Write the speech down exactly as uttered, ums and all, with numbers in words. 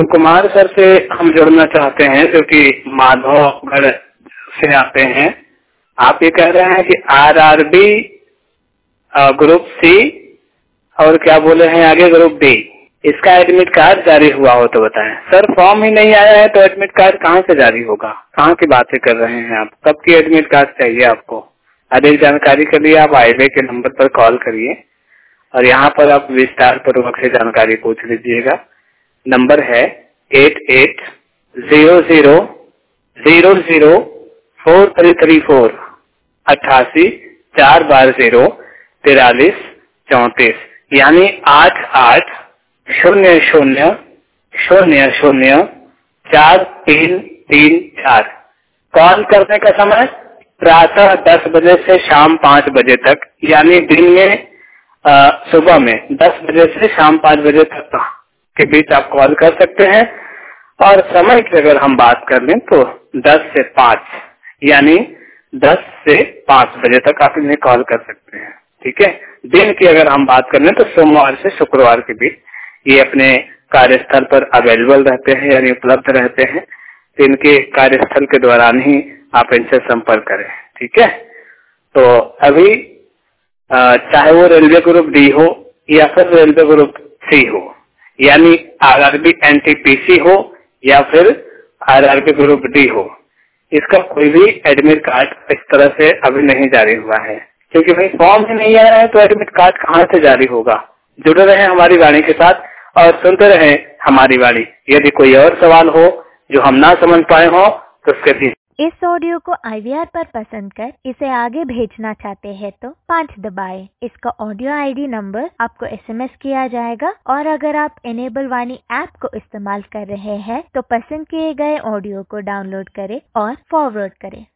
Kumar sir से हम जुड़ना चाहते हैं क्योंकि माधवगढ़ से आते हैं। आप ये कह रहे हैं कि आरआरबी ग्रुप सी और क्या बोले हैं आगे ग्रुप डी, इसका एडमिट कार्ड जारी हुआ हो तो बताएं। सर फॉर्म ही नहीं आया है तो एडमिट कार्ड कहाँ से जारी होगा? कहाँ की बातें कर रहे हैं आप? कब की एडमिट कार्ड चाहिए आपको? अधिक जानकारी के लिए आप आईवे के नंबर पर कॉल करिए और यहाँ पर आप विस्तार पूर्वक से जानकारी पूछ लीजिएगा। नंबर है eight eight zero zero zero zero four three three four, अट्ठासी चार बार जीरो तिरालीस चौतीस, यानी आठ आठ शून्य शून्य शून्य शून्य चार तीन तीन चार। कॉल करने का समय प्रातः दस बजे से शाम पाँच बजे तक, यानी दिन में आ, सुबह में दस बजे से शाम पाँच बजे तक के बीच आप कॉल कर सकते हैं। और समय की अगर हम बात कर लें तो दस से पाँच, यानी दस से पाँच बजे तक आप इन्हें कॉल कर सकते हैं। ठीक है। दिन की अगर हम बात कर लें तो सोमवार से शुक्रवार के बीच ये अपने कार्यस्थल पर अवेलेबल रहते हैं, यानी उपलब्ध रहते हैं। तो इनके कार्यस्थल के दौरान ही आप इनसे संपर्क करें। ठीक है। तो अभी चाहे वो रेलवे ग्रुप डी हो या फिर रेलवे ग्रुप सी हो, यानी आरआरबी एनटीपीसी हो या फिर आरआरबी ग्रुप डी हो, इसका कोई भी एडमिट कार्ड इस तरह से अभी नहीं जारी हुआ है, क्योंकि भाई फॉर्म ही नहीं आया है तो एडमिट कार्ड कहाँ से जारी होगा। जुड़े रहे हमारी वाणी के साथ और सुनते रहे हमारी वाणी। यदि कोई और सवाल हो जो हम ना समझ पाए हो तो उसके भी। इस ऑडियो को आईवीआर पर पसंद कर इसे आगे भेजना चाहते हैं तो पाँच दबाएं। इसका ऑडियो आईडी नंबर आपको एसएमएस किया जाएगा और अगर आप इनेबल वाणी ऐप को इस्तेमाल कर रहे हैं तो पसंद किए गए ऑडियो को डाउनलोड करें और फॉरवर्ड करें।